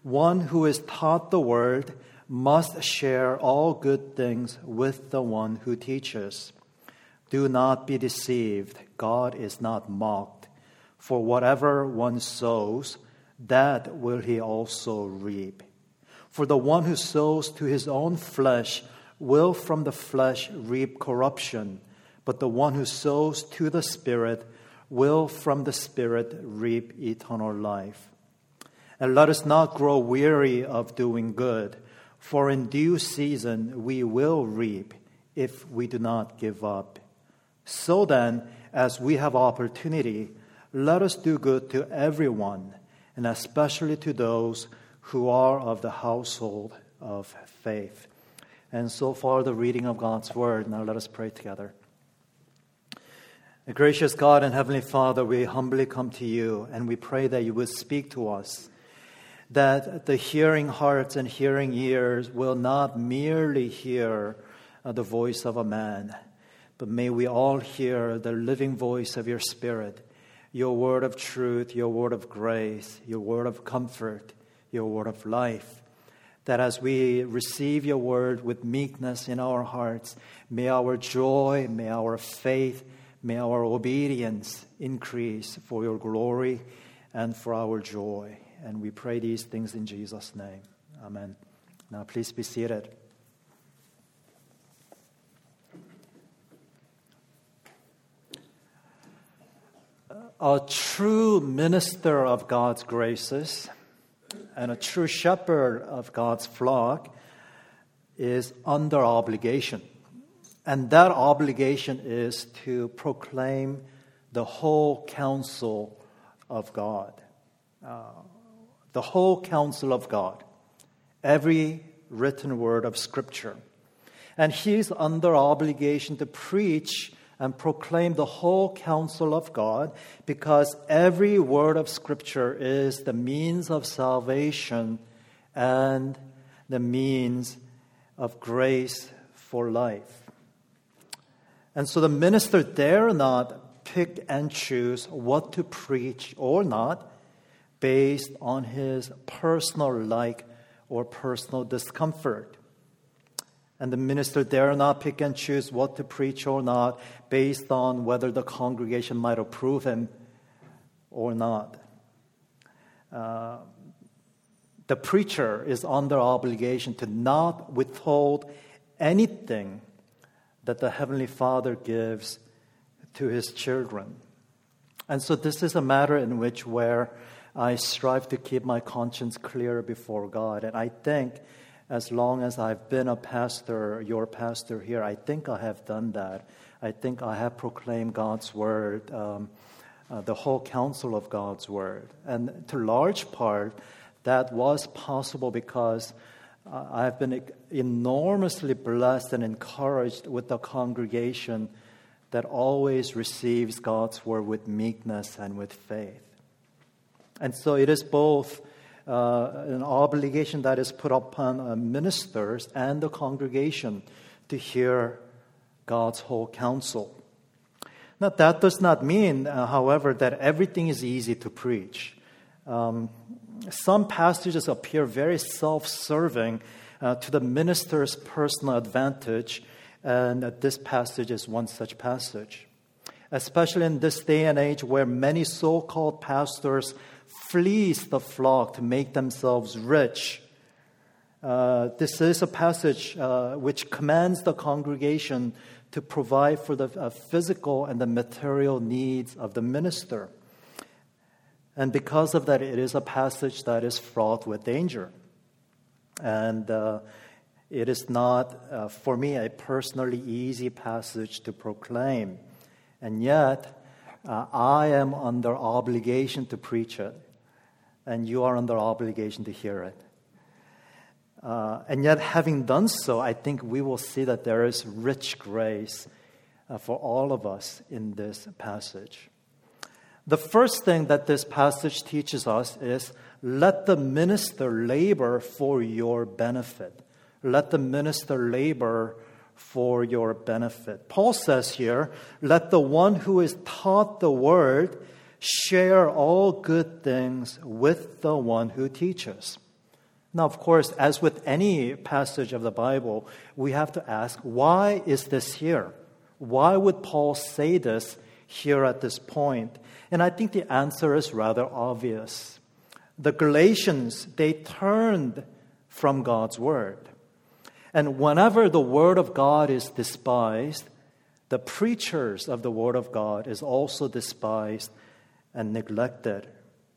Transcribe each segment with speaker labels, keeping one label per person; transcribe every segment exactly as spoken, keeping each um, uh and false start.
Speaker 1: One who is taught the word must share all good things with the one who teaches. Do not be deceived. God is not mocked. For whatever one sows, that will he also reap. For the one who sows to his own flesh will from the flesh reap corruption, but the one who sows to the Spirit will from the Spirit reap eternal life. And let us not grow weary of doing good, for in due season we will reap if we do not give up. So then, as we have opportunity, let us do good to everyone, and especially to those who are of the household of faith. And so far the reading of God's word. Now let us pray together. Gracious God and Heavenly Father, we humbly come to you, and we pray that you would speak to us, that the hearing hearts and hearing ears will not merely hear uh, the voice of a man, but may we all hear the living voice of your Spirit, your word of truth, your word of grace, your word of comfort, your word of life. That as we receive your word with meekness in our hearts, may our joy, may our faith, may our obedience increase for your glory and for our joy. And we pray these things in Jesus' name. Amen. Now please be seated. A true minister of God's graces and a true shepherd of God's flock is under obligation. And that obligation is to proclaim the whole counsel of God. Uh, the whole counsel of God. Every written word of Scripture. And he is under obligation to preach and proclaim the whole counsel of God, because every word of Scripture is the means of salvation and the means of grace for life. And so the minister dare not pick and choose what to preach or not based on his personal like or personal discomfort. And the minister dare not pick and choose what to preach or not based on whether the congregation might approve him or not. Uh, the preacher is under obligation to not withhold anything that the Heavenly Father gives to his children. And so this is a matter in which where I strive to keep my conscience clear before God. And I think as long as I've been a pastor, your pastor here, I think I have done that. I think I have proclaimed God's word, um, uh, the whole counsel of God's word. And to large part, that was possible because uh, I've been enormously blessed and encouraged with the congregation that always receives God's word with meekness and with faith. And so it is both uh, an obligation that is put upon uh, ministers and the congregation to hear God's whole counsel. Now, that does not mean, uh, however, that everything is easy to preach. Um, some passages appear very self-serving uh, to the minister's personal advantage, and uh, this passage is one such passage. Especially in this day and age where many so-called pastors fleece the flock to make themselves rich. Uh, this is a passage uh, which commands the congregation to provide for the uh, physical and the material needs of the minister. And because of that, it is a passage that is fraught with danger. And uh, it is not, uh, for me, a personally easy passage to proclaim. And yet, uh, I am under obligation to preach it. And you are under obligation to hear it. Uh, and yet, having done so, I think we will see that there is rich grace uh, for all of us in this passage. The first thing that this passage teaches us is, let the minister labor for your benefit. Let the minister labor for your benefit. Paul says here, let the one who is taught the word share all good things with the one who teaches. Now, of course, as with any passage of the Bible, we have to ask, why is this here? Why would Paul say this here at this point? And I think the answer is rather obvious. The Galatians, they turned from God's word. And whenever the word of God is despised, the preachers of the word of God is also despised and neglected.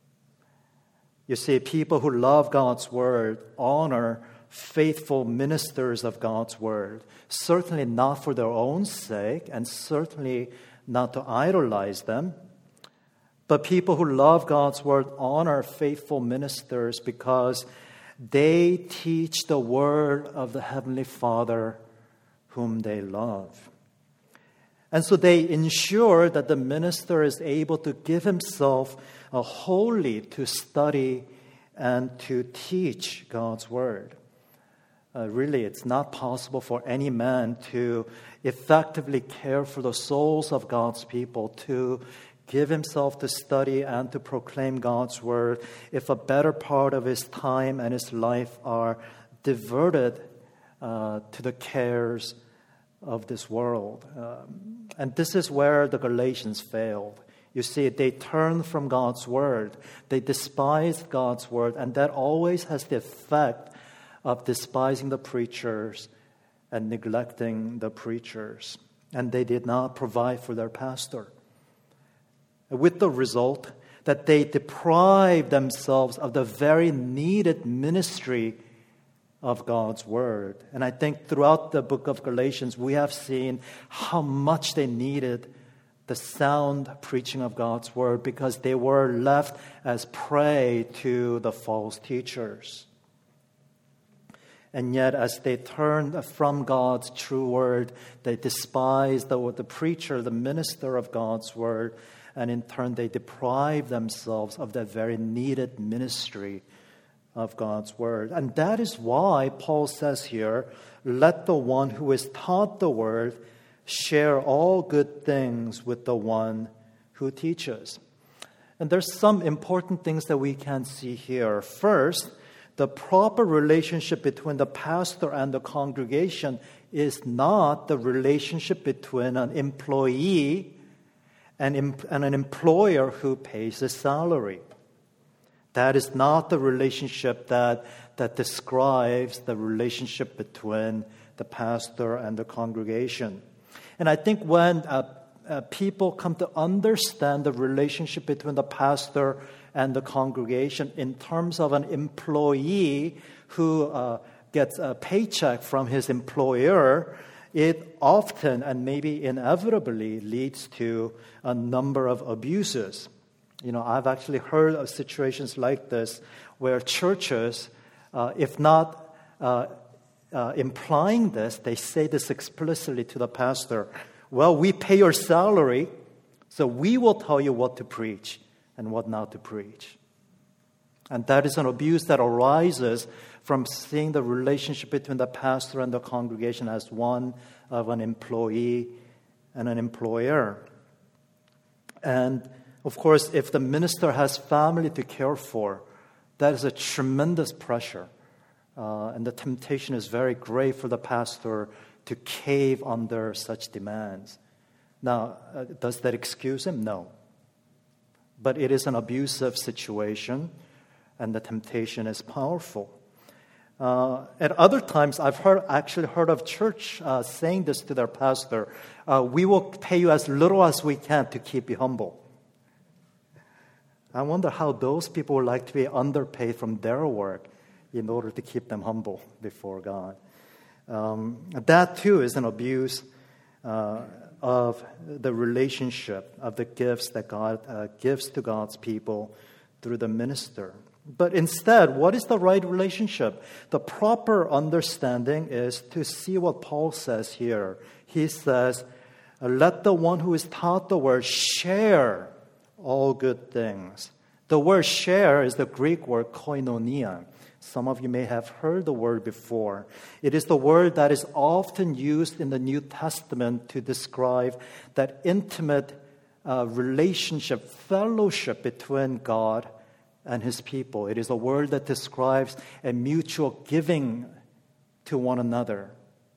Speaker 1: You see, people who love God's word honor faithful ministers of God's word, certainly not for their own sake and certainly not to idolize them. But people who love God's word honor faithful ministers because they teach the word of the Heavenly Father whom they love. And so they ensure that the minister is able to give himself uh, wholly to study and to teach God's word. Uh, really, it's not possible for any man to effectively care for the souls of God's people, to give himself to study and to proclaim God's word, if a better part of his time and his life are diverted uh, to the cares of this world. Um, and this is where the Galatians failed. You see, they turned from God's word. They despised God's word, and that always has the effect of despising the preachers and neglecting the preachers. And they did not provide for their pastor. With the result that they deprived themselves of the very needed ministry of God's word. And I think throughout the book of Galatians, we have seen how much they needed the sound preaching of God's word because they were left as prey to the false teachers. And yet, as they turned from God's true word, they despised the, the preacher, the minister of God's word, and in turn, they deprived themselves of that very needed ministry of God's word. And that is why Paul says here, let the one who is taught the word share all good things with the one who teaches. And there's some important things that we can see here. First, the proper relationship between the pastor and the congregation is not the relationship between an employee and an employer who pays his salary. That is not the relationship that, that describes the relationship between the pastor and the congregation. And I think when uh, uh, people come to understand the relationship between the pastor and the congregation in terms of an employee who uh, gets a paycheck from his employer, it often and maybe inevitably leads to a number of abuses. You know, I've actually heard of situations like this where churches, uh, if not uh, uh, implying this, they say this explicitly to the pastor. Well, we pay your salary, so we will tell you what to preach and what not to preach. And that is an abuse that arises from seeing the relationship between the pastor and the congregation as one of an employee and an employer. And of course, if the minister has family to care for, that is a tremendous pressure. Uh, and the temptation is very great for the pastor to cave under such demands. Now, uh, does that excuse him? No. But it is an abusive situation, and the temptation is powerful. Uh, at other times, I've heard actually heard of church uh, saying this to their pastor, uh, we will pay you as little as we can to keep you humble. I wonder how those people would like to be underpaid from their work in order to keep them humble before God. Um, that too is an abuse uh, of the relationship, of the gifts that God uh, gives to God's people through the minister. But instead, what is the right relationship? The proper understanding is to see what Paul says here. He says, let the one who is taught the word share all good things. The word share is the Greek word koinonia. Some of you may have heard the word before. It is the word that is often used in the New Testament to describe that intimate uh, relationship, fellowship between God and his people. It is a word that describes a mutual giving to one another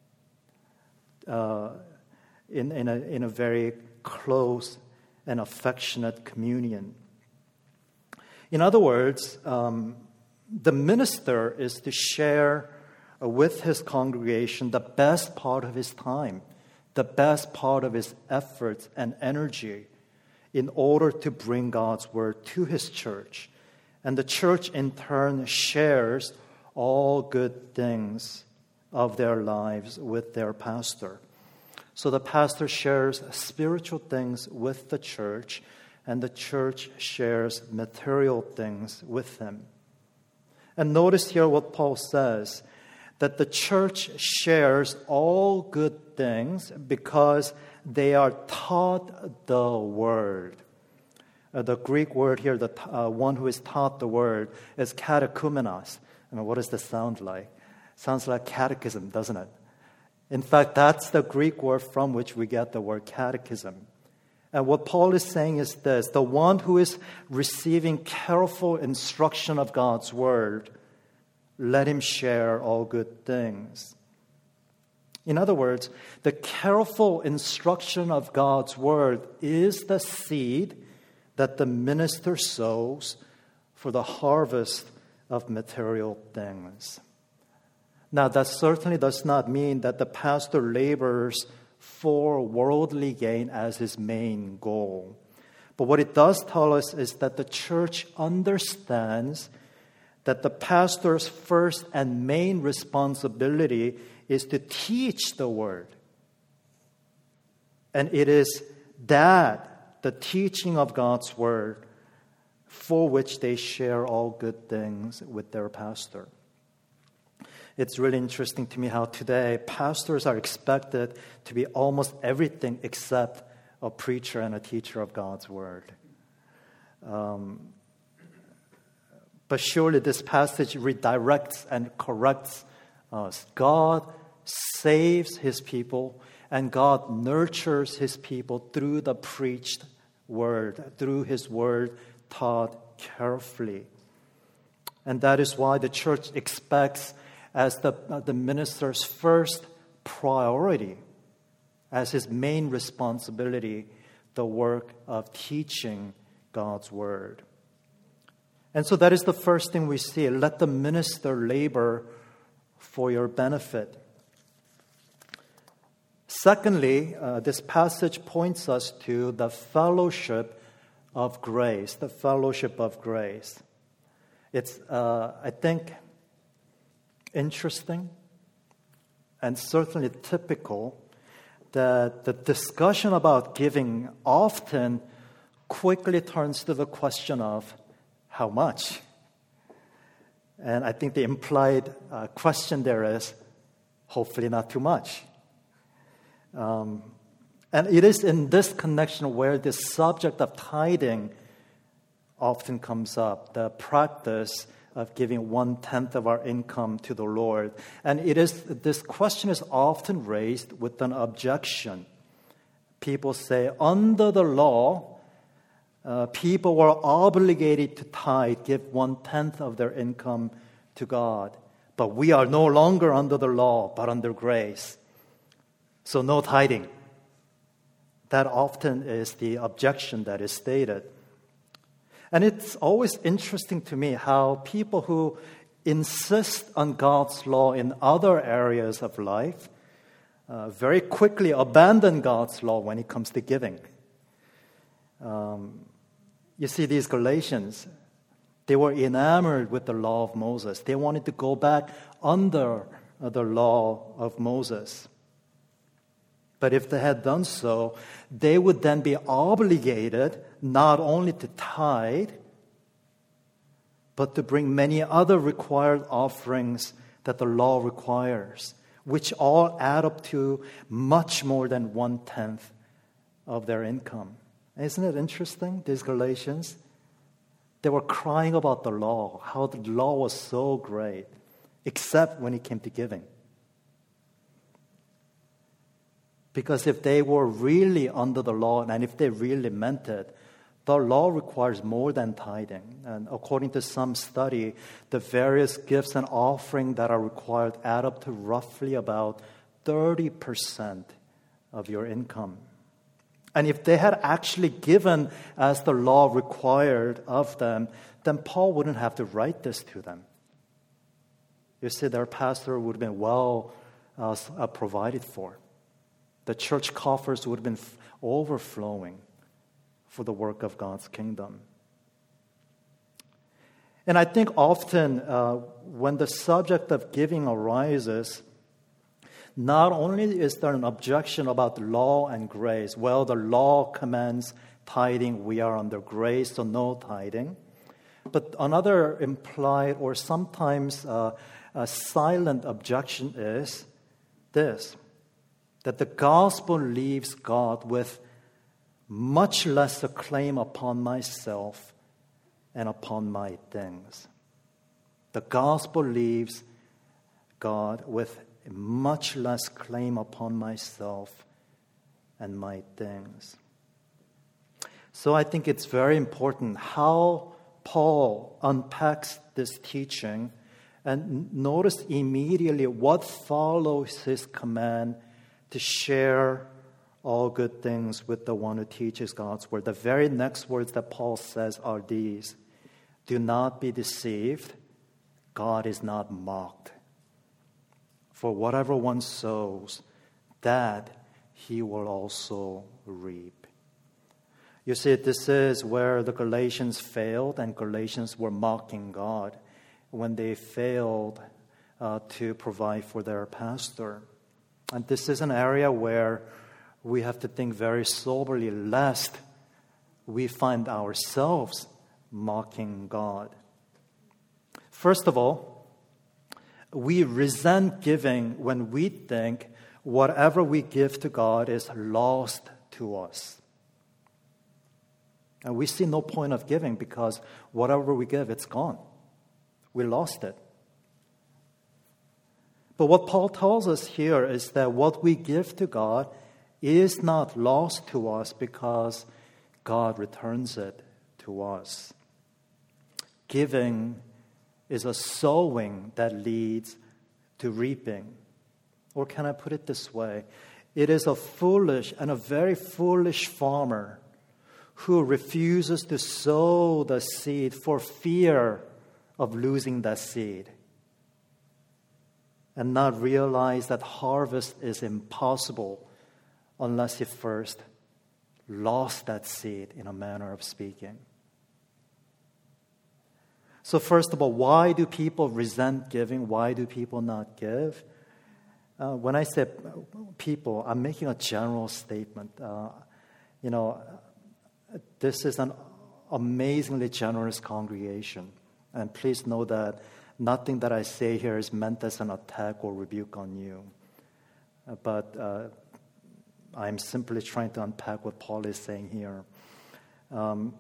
Speaker 1: uh, in, in, a, in a very close and affectionate communion. In other words, um, the minister is to share with his congregation the best part of his time, the best part of his efforts and energy in order to bring God's word to his church. And the church in turn shares all good things of their lives with their pastor. So the pastor shares spiritual things with the church, and the church shares material things with them. And notice here what Paul says, that the church shares all good things because they are taught the word. Uh, the Greek word here, the uh, one who is taught the word, is katechumenos. I mean, what does this sound like? Sounds like catechism, doesn't it? In fact, that's the Greek word from which we get the word catechism. And what Paul is saying is this: the one who is receiving careful instruction of God's word, let him share all good things. In other words, the careful instruction of God's word is the seed that the minister sows for the harvest of material things. Now, that certainly does not mean that the pastor labors for worldly gain as his main goal. But what it does tell us is that the church understands that the pastor's first and main responsibility is to teach the word. And it is that, the teaching of God's word, for which they share all good things with their pastor. It's really interesting to me how today pastors are expected to be almost everything except a preacher and a teacher of God's word. Um, but surely this passage redirects and corrects us. God saves his people, and God nurtures his people through the preached word, through his word taught carefully. And that is why the church expects as the, uh, the minister's first priority, as his main responsibility, the work of teaching God's word. And so that is the first thing we see. Let the minister labor for your benefit. Secondly, uh, this passage points us to the fellowship of grace, the fellowship of grace. It's, uh, I think, interesting and certainly typical that the discussion about giving often quickly turns to the question of how much. And I think the implied uh, question there is, hopefully not too much. Um, and it is in this connection where the subject of tithing often comes up, the practice of giving one-tenth of our income to the Lord. And it is this question is often raised with an objection. People say, under the law, uh, people were obligated to tithe, give one-tenth of their income to God. But we are no longer under the law, but under grace. So no tithing. That often is the objection that is stated. And it's always interesting to me how people who insist on God's law in other areas of life uh, very quickly abandon God's law when it comes to giving. Um, you see, these Galatians, they were enamored with the law of Moses. They wanted to go back under uh, the law of Moses. But if they had done so, they would then be obligated not only to tithe, but to bring many other required offerings that the law requires, which all add up to much more than one-tenth of their income. Isn't it interesting, these Galatians? They were crying about the law, how the law was so great, except when it came to giving. Because if they were really under the law, and if they really meant it, the law requires more than tithing. And according to some study, the various gifts and offerings that are required add up to roughly about thirty percent of your income. And if they had actually given as the law required of them, then Paul wouldn't have to write this to them. You see, their pastor would have been well uh, provided for. The church coffers would have been f- overflowing for the work of God's kingdom. And I think often uh, when the subject of giving arises, not only is there an objection about the law and grace, well, the law commands tithing, we are under grace, so no tithing. But another implied or sometimes uh, a silent objection is this, that the gospel leaves God with much less a claim upon myself and upon my things. The gospel leaves God with much less claim upon myself and my things. So I think it's very important how Paul unpacks this teaching, and notice immediately what follows his command to share all good things with the one who teaches God's word. The very next words that Paul says are these: do not be deceived, God is not mocked. For whatever one sows, that he will also reap. You see, this is where the Galatians failed, and Galatians were mocking God when they failed uh, to provide for their pastor. And this is an area where we have to think very soberly, lest we find ourselves mocking God. First of all, we resent giving when we think whatever we give to God is lost to us. And we see no point of giving because whatever we give, it's gone. We lost it. But what Paul tells us here is that what we give to God is not lost to us because God returns it to us. Giving is a sowing that leads to reaping. Or can I put it this way? It is a foolish and a very foolish farmer who refuses to sow the seed for fear of losing that seed and not realize that harvest is impossible unless he first lost that seed, in a manner of speaking. So first of all, why do people resent giving? Why do people not give? Uh, when I say people, I'm making a general statement. Uh, you know, this is an amazingly generous congregation. And please know that nothing that I say here is meant as an attack or rebuke on you. Uh, but uh, I'm simply trying to unpack what Paul is saying here. Um,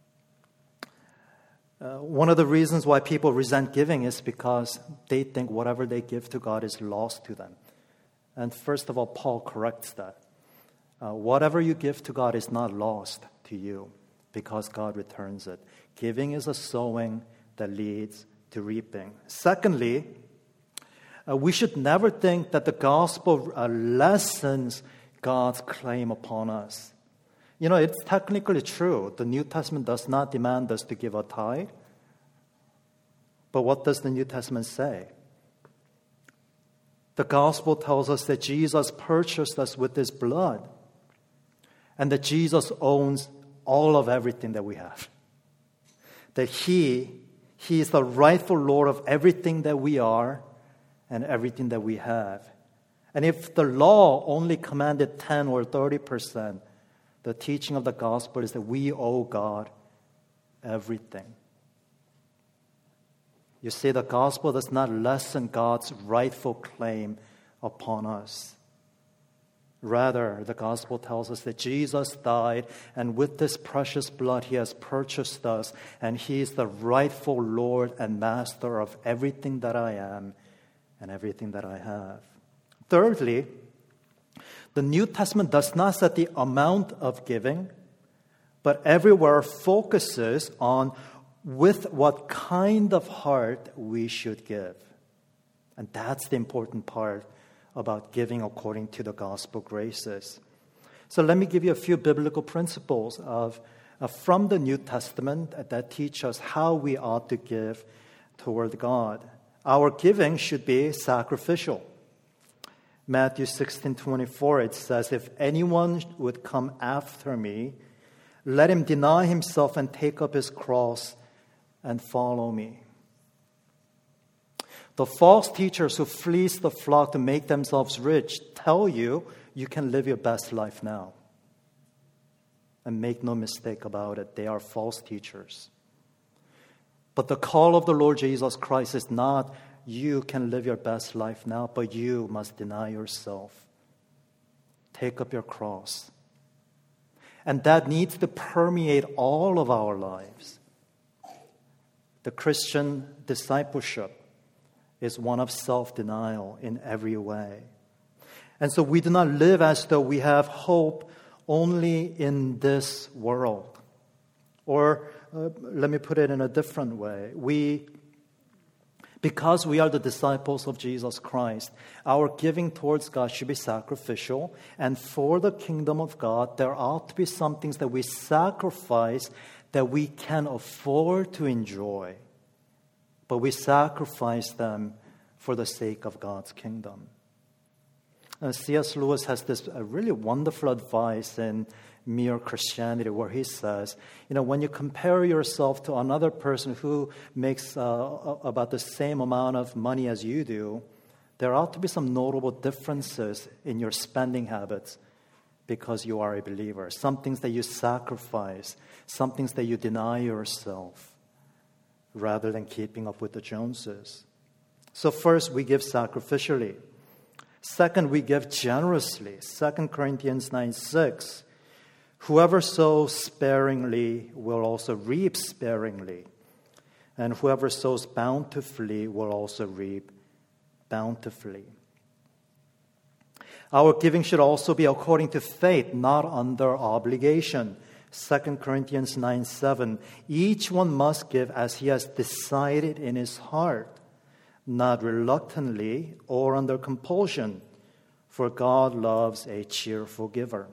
Speaker 1: uh, one of the reasons why people resent giving is because they think whatever they give to God is lost to them. And first of all, Paul corrects that. Uh, whatever you give to God is not lost to you because God returns it. Giving is a sowing that leads to reaping. Secondly, uh, we should never think that the gospel uh, lessens God's claim upon us. You know, it's technically true. The New Testament does not demand us to give a tithe. But what does the New Testament say? The gospel tells us that Jesus purchased us with his blood and that Jesus owns all of everything that we have. That he, he is the rightful Lord of everything that we are and everything that we have. And if the law only commanded ten or thirty percent, the teaching of the gospel is that we owe God everything. You see, the gospel does not lessen God's rightful claim upon us. Rather, the gospel tells us that Jesus died, and with this precious blood, he has purchased us, and he is the rightful Lord and master of everything that I am and everything that I have. Thirdly, the New Testament does not set the amount of giving, but everywhere focuses on with what kind of heart we should give. And that's the important part about giving according to the gospel graces. So let me give you a few biblical principles of, uh, from the New Testament that teach us how we ought to give toward God. Our giving should be sacrificial. Matthew sixteen twenty-four, it says, if anyone would come after me, let him deny himself and take up his cross and follow me. The false teachers who fleece the flock to make themselves rich tell you you can live your best life now. And make no mistake about it, they are false teachers. But the call of the Lord Jesus Christ is not you can live your best life now, but you must deny yourself. Take up your cross. And that needs to permeate all of our lives. The Christian discipleship is one of self-denial in every way. And so we do not live as though we have hope only in this world. Or uh, let me put it in a different way. We, because we are the disciples of Jesus Christ, our giving towards God should be sacrificial. And for the kingdom of God, there ought to be some things that we sacrifice that we can afford to enjoy. But we sacrifice them for the sake of God's kingdom. Uh, C S Lewis has this uh, really wonderful advice in Mere Christianity where he says, you know, when you compare yourself to another person who makes uh, about the same amount of money as you do, there ought to be some notable differences in your spending habits because you are a believer. Some things that you sacrifice, some things that you deny yourself, rather than keeping up with the Joneses. So first, we give sacrificially. Second, we give generously. Second Corinthians nine six. Whoever sows sparingly will also reap sparingly. And whoever sows bountifully will also reap bountifully. Our giving should also be according to faith, not under obligation. Second Corinthians nine seven, each one must give as he has decided in his heart, not reluctantly or under compulsion, for God loves a cheerful giver.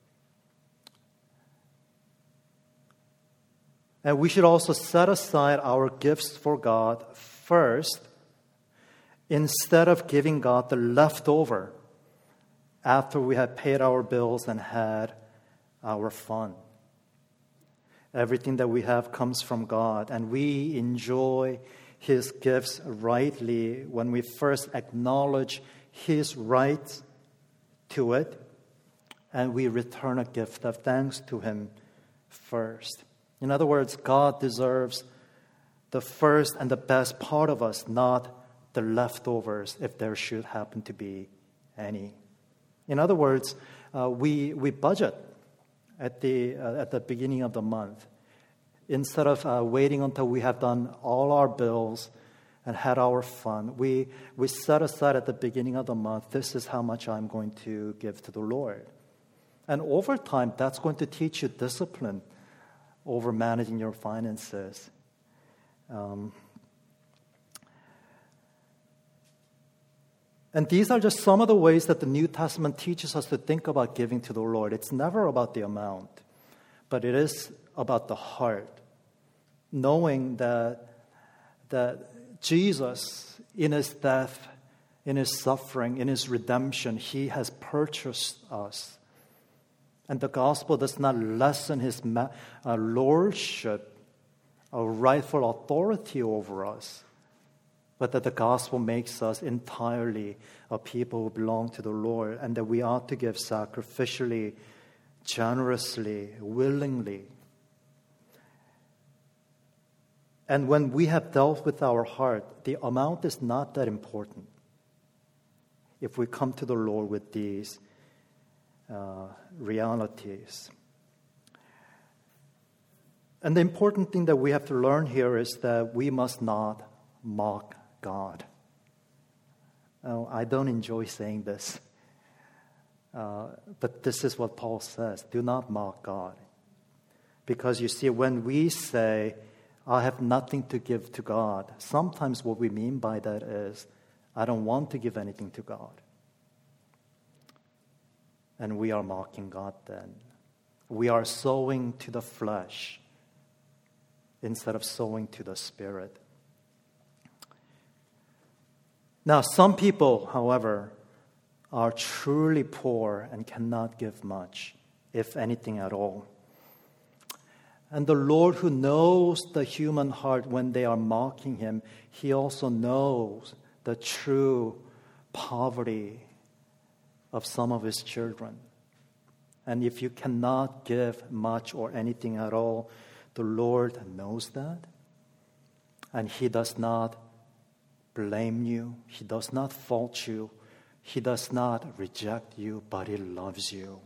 Speaker 1: And we should also set aside our gifts for God first, instead of giving God the leftover after we have paid our bills and had our fun. Everything that we have comes from God, and we enjoy His gifts rightly when we first acknowledge His right to it, and we return a gift of thanks to Him first. In other words, God deserves the first and the best part of us, not the leftovers, if there should happen to be any. In other words, uh, we we budget at the uh, at the beginning of the month. Instead of uh, waiting until we have done all our bills and had our fun, we we set aside at the beginning of the month, this is how much I'm going to give to the Lord. And over time, that's going to teach you discipline over managing your finances. Um, And these are just some of the ways that the New Testament teaches us to think about giving to the Lord. It's never about the amount, but it is about the heart. Knowing that, that Jesus, in His death, in His suffering, in His redemption, He has purchased us. And the gospel does not lessen His ma- uh, lordship or rightful authority over us, but that the gospel makes us entirely a people who belong to the Lord, and that we ought to give sacrificially, generously, willingly. And when we have dealt with our heart, the amount is not that important if we come to the Lord with these uh, realities. And the important thing that we have to learn here is that we must not mock God. Oh, I don't enjoy saying this, uh, but this is what Paul says. Do not mock God. Because you see, when we say, I have nothing to give to God, sometimes what we mean by that is, I don't want to give anything to God. And we are mocking God then. We are sowing to the flesh instead of sowing to the Spirit. Now, some people, however, are truly poor and cannot give much, if anything at all. And the Lord, who knows the human heart when they are mocking Him, He also knows the true poverty of some of His children. And if you cannot give much or anything at all, the Lord knows that. And He does not blame you. He does not fault you. He does not reject you, but He loves you.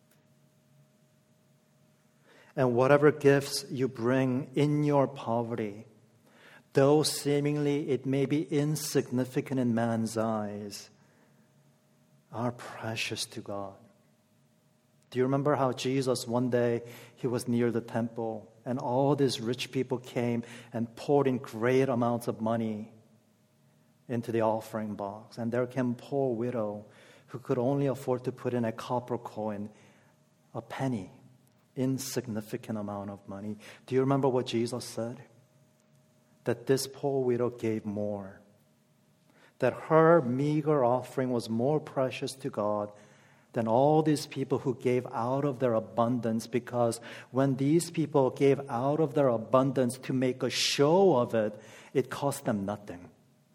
Speaker 1: And whatever gifts you bring in your poverty, though seemingly it may be insignificant in man's eyes, are precious to God. Do you remember how Jesus, one day, He was near the temple, and all these rich people came and poured in great amounts of money into the offering box. And there came a poor widow who could only afford to put in a copper coin, a penny, insignificant amount of money. Do you remember what Jesus said? That this poor widow gave more. That her meager offering was more precious to God than all these people who gave out of their abundance, because when these people gave out of their abundance to make a show of it, it cost them nothing.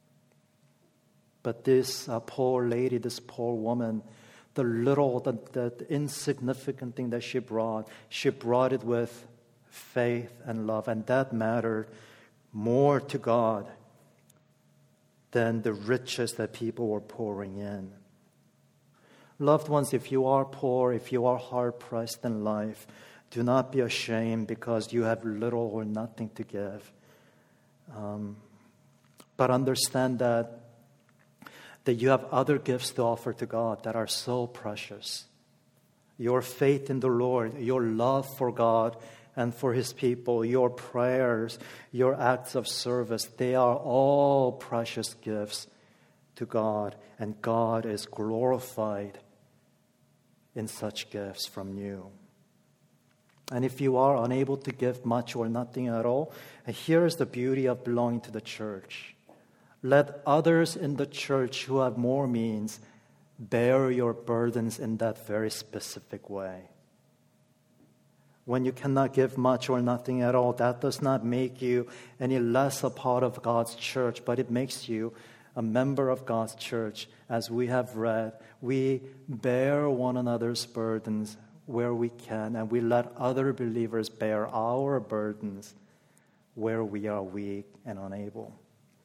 Speaker 1: But this uh, poor lady, this poor woman, the little, the, the insignificant thing that she brought, she brought it with faith and love, and that mattered more to God than the riches that people were pouring in. Loved ones, if you are poor, if you are hard-pressed in life, do not be ashamed because you have little or nothing to give. Um, but understand that that you have other gifts to offer to God that are so precious. Your faith in the Lord, your love for God and for His people, your prayers, your acts of service, they are all precious gifts to God, and God is glorified in such gifts from you. And if you are unable to give much or nothing at all, here is the beauty of belonging to the church. Let others in the church who have more means bear your burdens in that very specific way. When you cannot give much or nothing at all, that does not make you any less a part of God's church, but it makes you a member of God's church. As we have read, we bear one another's burdens where we can, and we let other believers bear our burdens where we are weak and unable.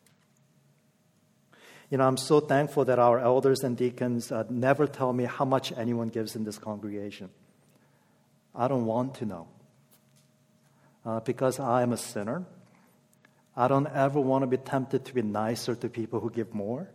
Speaker 1: You know, I'm so thankful that our elders and deacons uh, never tell me how much anyone gives in this congregation. I don't want to know. Uh, because I am a sinner. I don't ever want to be tempted to be nicer to people who give more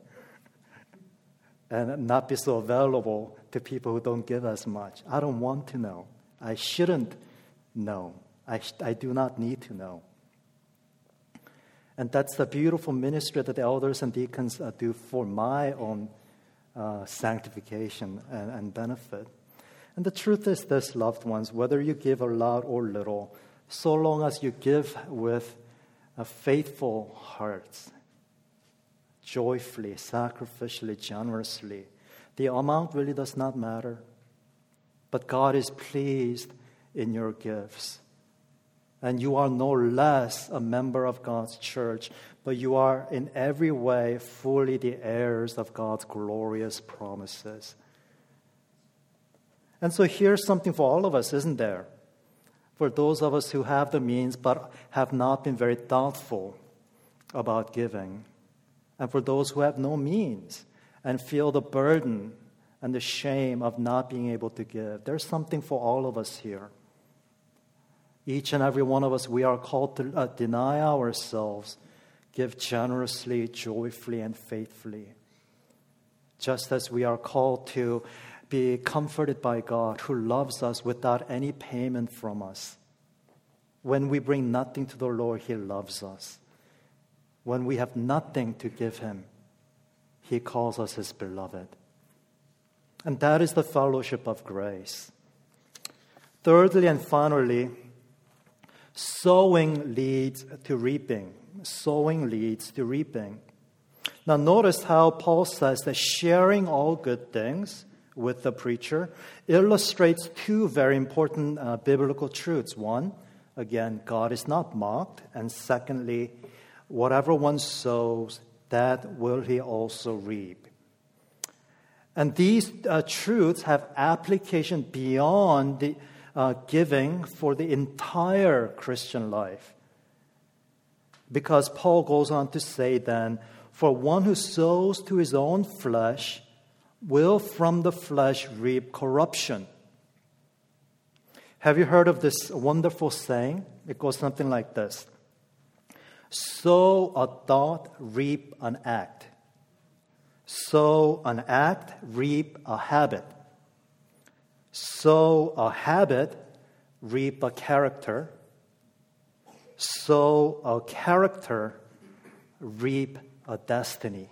Speaker 1: and not be so available to people who don't give as much. I don't want to know. I shouldn't know. I, sh- I do not need to know. And that's the beautiful ministry that the elders and deacons uh, do for my own uh, sanctification and, and benefit. And the truth is this, loved ones, whether you give a lot or little, so long as you give with a faithful hearts, joyfully, sacrificially, generously, the amount really does not matter. But God is pleased in your gifts. And you are no less a member of God's church, but you are in every way fully the heirs of God's glorious promises. And so here's something for all of us, isn't there? For those of us who have the means but have not been very thoughtful about giving. And for those who have no means and feel the burden and the shame of not being able to give. There's something for all of us here. Each and every one of us, we are called to uh, deny ourselves, give generously, joyfully, and faithfully. Just as we are called to be comforted by God, who loves us without any payment from us. When we bring nothing to the Lord, He loves us. When we have nothing to give Him, He calls us His beloved. And that is the fellowship of grace. Thirdly and finally, sowing leads to reaping. Sowing leads to reaping. Now notice how Paul says that sharing all good things with the preacher illustrates two very important uh, biblical truths. One, again, God is not mocked. And secondly, whatever one sows, that will he also reap. And these uh, truths have application beyond the uh, giving for the entire Christian life. Because Paul goes on to say then, for one who sows to his own flesh will from the flesh reap corruption. Have you heard of this wonderful saying? It goes something like this. Sow a thought, reap an act. Sow an act, reap a habit. Sow a habit, reap a character. Sow a character, reap a destiny.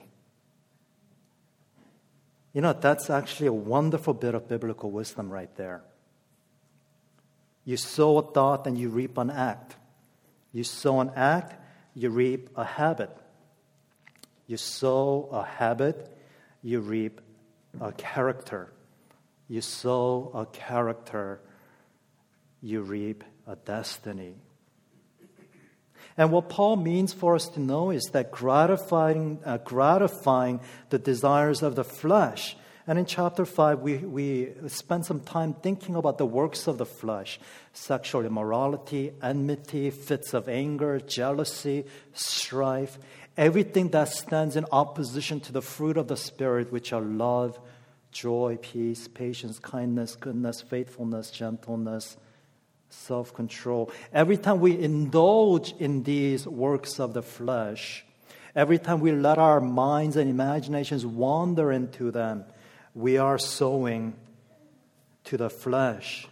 Speaker 1: You know, that's actually a wonderful bit of biblical wisdom right there. You sow a thought and you reap an act. You sow an act, you reap a habit. You sow a habit, you reap a character. You sow a character, you reap a destiny. And what Paul means for us to know is that gratifying, uh, gratifying the desires of the flesh. And in chapter five, we, we spend some time thinking about the works of the flesh. Sexual immorality, enmity, fits of anger, jealousy, strife. Everything that stands in opposition to the fruit of the Spirit, which are love, joy, peace, patience, kindness, goodness, faithfulness, gentleness, self-control. Every time we indulge in these works of the flesh, every time we let our minds and imaginations wander into them, we are sowing to the flesh.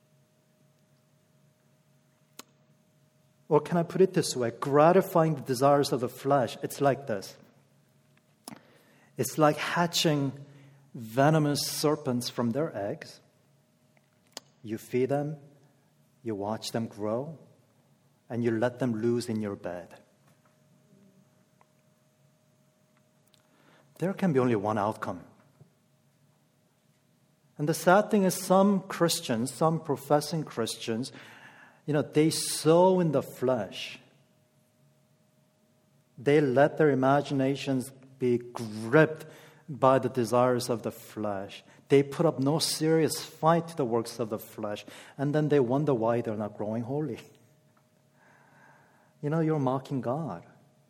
Speaker 1: Or can I put it this way? Gratifying the desires of the flesh, it's like this. It's like hatching venomous serpents from their eggs. You feed them, you watch them grow, and you let them loose in your bed. There can be only one outcome. And the sad thing is some Christians, some professing Christians, you know, they sow in the flesh. They let their imaginations be gripped by the desires of the flesh. They put up no serious fight to the works of the flesh. And then they wonder why they're not growing holy. You know, you're mocking God.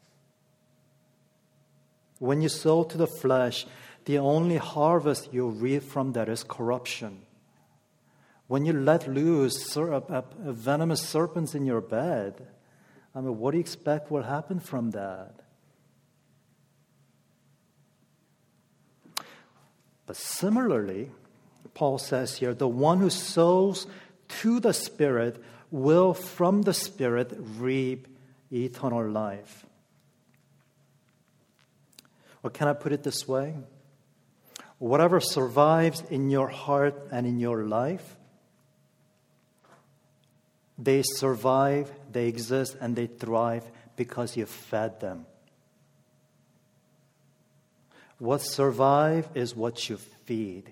Speaker 1: When you sow to the flesh, the only harvest you reap from that is corruption. When you let loose venomous serpents in your bed, I mean, what do you expect will happen from that? But similarly, Paul says here, the one who sows to the Spirit will from the Spirit reap eternal life. Or can I put it this way? Whatever survives in your heart and in your life, they survive, they exist, and they thrive because you fed them. What survives is what you feed.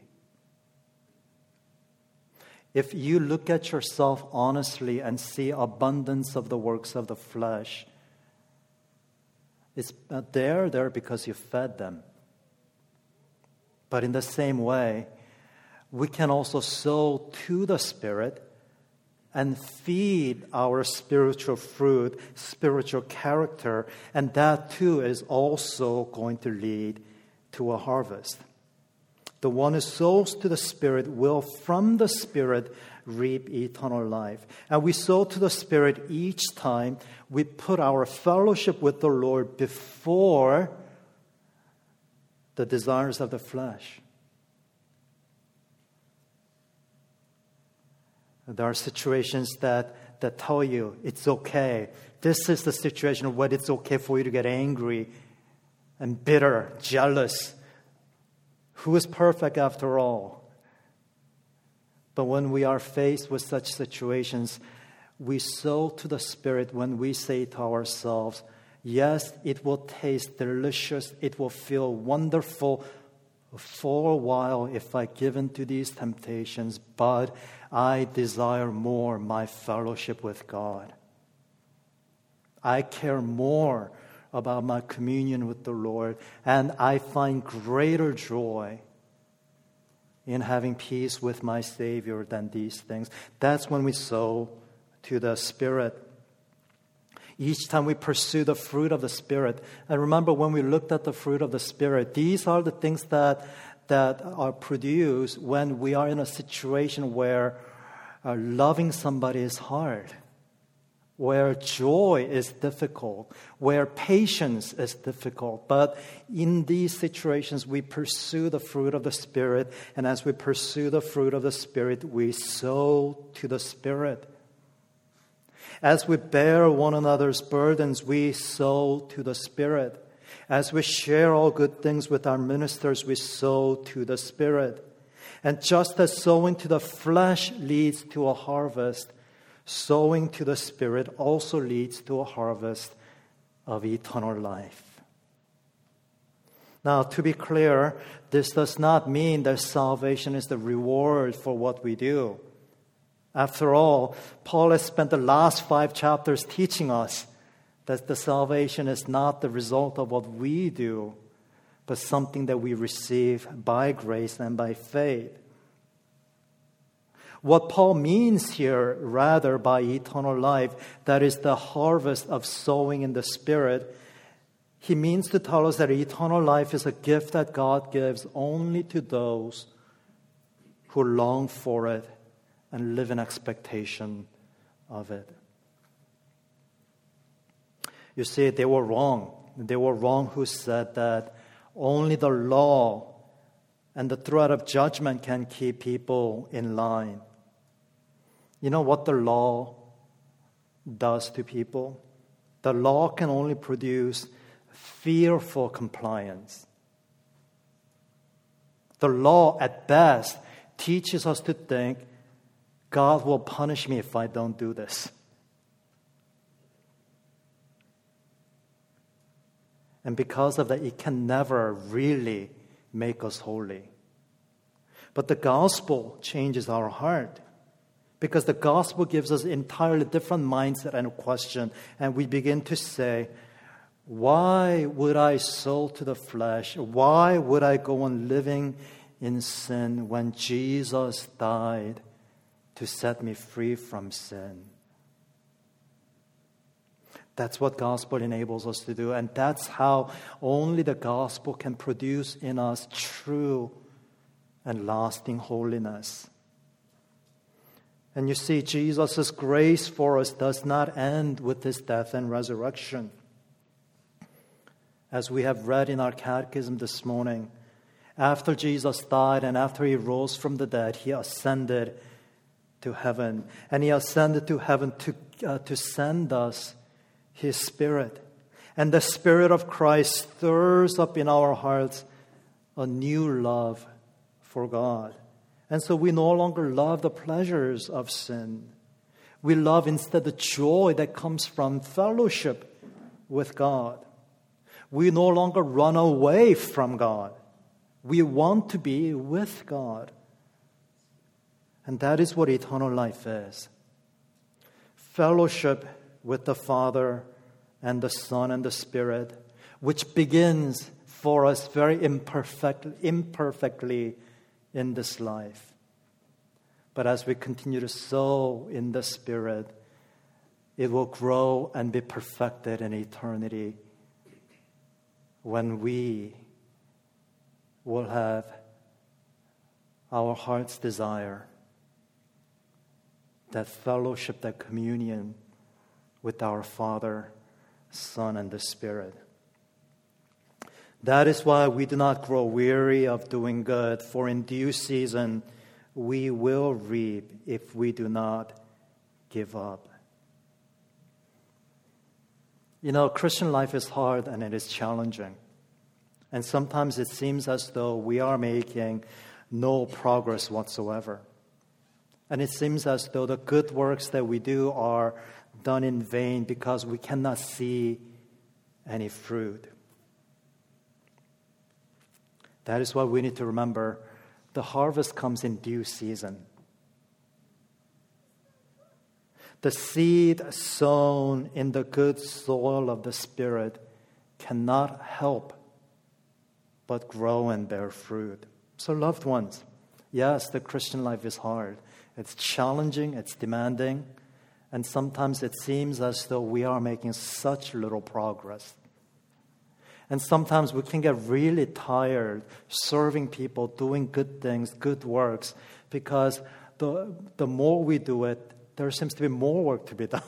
Speaker 1: If you look at yourself honestly and see abundance of the works of the flesh, it's there, there because you fed them. But in the same way, we can also sow to the Spirit and feed our spiritual fruit, spiritual character, and that too is also going to lead to a harvest. The one who sows to the Spirit will from the Spirit reap eternal life. And we sow to the Spirit each time we put our fellowship with the Lord before the desires of the flesh. There are situations that that tell you it's okay. This is the situation where it's okay for you to get angry and bitter, jealous. Who is perfect after all? But when we are faced with such situations, we sow to the Spirit when we say to ourselves, yes, it will taste delicious, it will feel wonderful for a while if I give in to these temptations, but I desire more my fellowship with God. I care more about my communion with the Lord, and I find greater joy in having peace with my Savior than these things. That's when we sow to the Spirit. Each time we pursue the fruit of the Spirit. And remember, when we looked at the fruit of the Spirit, these are the things that, that are produced when we are in a situation where uh, loving somebody is hard, where joy is difficult, where patience is difficult. But in these situations, we pursue the fruit of the Spirit. And as we pursue the fruit of the Spirit, we sow to the Spirit. As we bear one another's burdens, we sow to the Spirit. As we share all good things with our ministers, we sow to the Spirit. And just as sowing to the flesh leads to a harvest, sowing to the Spirit also leads to a harvest of eternal life. Now, to be clear, this does not mean that salvation is the reward for what we do. After all, Paul has spent the last five chapters teaching us that the salvation is not the result of what we do, but something that we receive by grace and by faith. What Paul means here, rather, by eternal life, that is the harvest of sowing in the Spirit, he means to tell us that eternal life is a gift that God gives only to those who long for it and live in expectation of it. You see, they were wrong. They were wrong who said that only the law and the threat of judgment can keep people in line. You know what the law does to people? The law can only produce fearful compliance. The law, at best, teaches us to think, God will punish me if I don't do this. And because of that, it can never really make us holy. But the gospel changes our heart. Because the gospel gives us an entirely different mindset and a question. And we begin to say, why would I sow to the flesh? Why would I go on living in sin when Jesus died to set me free from sin? That's what gospel enables us to do. And that's how only the gospel can produce in us true and lasting holiness. And you see, Jesus' grace for us does not end with his death and resurrection. As we have read in our catechism this morning, after Jesus died and after he rose from the dead, he ascended to heaven. And he ascended to heaven to, uh, to send us his Spirit. And the Spirit of Christ stirs up in our hearts a new love for God. And so we no longer love the pleasures of sin. We love instead the joy that comes from fellowship with God. We no longer run away from God. We want to be with God. And that is what eternal life is. Fellowship with the Father and the Son and the Spirit, which begins for us very imperfect, imperfectly in this life. But as we continue to sow in the Spirit, it will grow and be perfected in eternity when we will have our heart's desire, that fellowship, that communion with our Father, Son, and the Spirit. That is why we do not grow weary of doing good, for in due season we will reap if we do not give up. You know, Christian life is hard and it is challenging. And sometimes it seems as though we are making no progress whatsoever. And it seems as though the good works that we do are done in vain because we cannot see any fruit. That is why we need to remember the harvest comes in due season. The seed sown in the good soil of the Spirit cannot help but grow and bear fruit. So, loved ones, yes, the Christian life is hard. It's challenging, it's demanding, and sometimes it seems as though we are making such little progress. And sometimes we can get really tired serving people, doing good things, good works, because the, the more we do it, there seems to be more work to be done.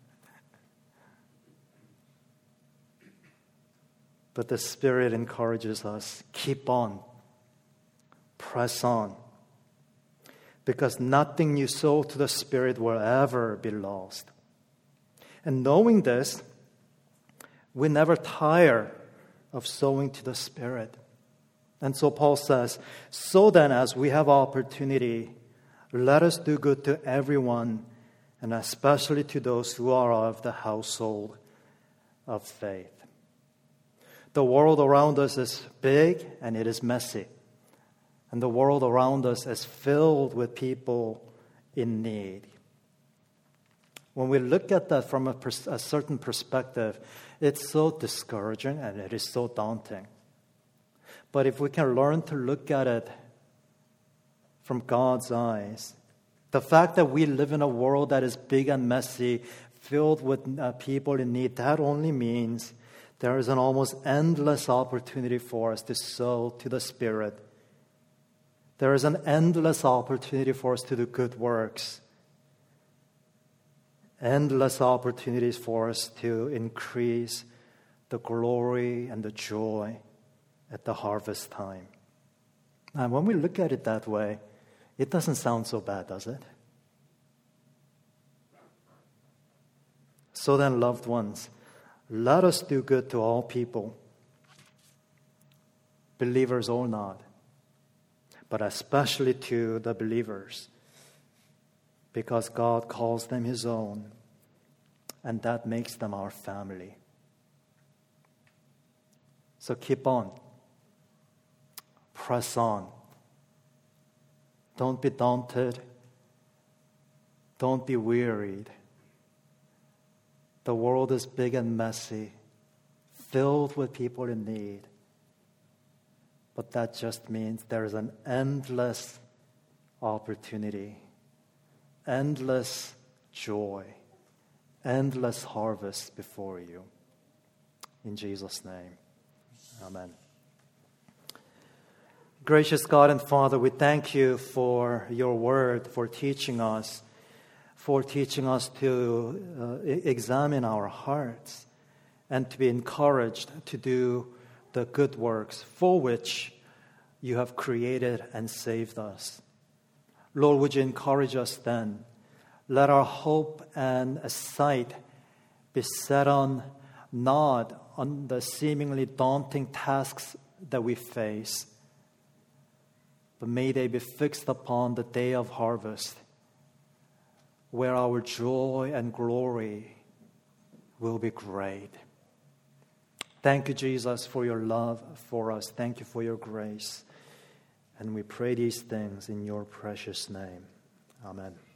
Speaker 1: But the Spirit encourages us, keep on, press on, because nothing you sow to the Spirit will ever be lost. And knowing this, we never tire of sowing to the Spirit. And so Paul says, so then as we have opportunity, let us do good to everyone, and especially to those who are of the household of faith. The world around us is big and it is messy. And the world around us is filled with people in need. When we look at that from a, pers- a certain perspective, it's so discouraging and it is so daunting. But if we can learn to look at it from God's eyes, the fact that we live in a world that is big and messy, filled with uh, people in need, that only means there is an almost endless opportunity for us to sow to the Spirit. There is an endless opportunity for us to do good works. Endless opportunities for us to increase the glory and the joy at the harvest time. And when we look at it that way, it doesn't sound so bad, does it? So then, loved ones, let us do good to all people, believers or not, but especially to the believers, because God calls them His own, and that makes them our family. So keep on. Press on. Don't be daunted. Don't be wearied. The world is big and messy, filled with people in need. But that just means there is an endless opportunity, endless joy, endless harvest before you. In Jesus' name, amen. Gracious God and Father, we thank you for your word, for teaching us, for teaching us to uh, examine our hearts and to be encouraged to do the good works for which you have created and saved us. Lord, would you encourage us then? Let our hope and sight be set on not on the seemingly daunting tasks that we face, but may they be fixed upon the day of harvest, where our joy and glory will be great. Thank you, Jesus, for your love for us. Thank you for your grace. And we pray these things in your precious name. Amen.